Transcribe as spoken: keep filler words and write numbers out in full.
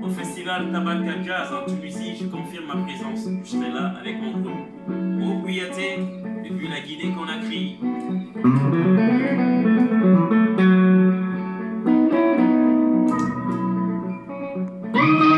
Au festival Tabalka Jazz en Tunisie, je confirme ma présence. Je serai là avec mon groupe. Au Kouyaté, depuis la Guinée Conakry. Thank you.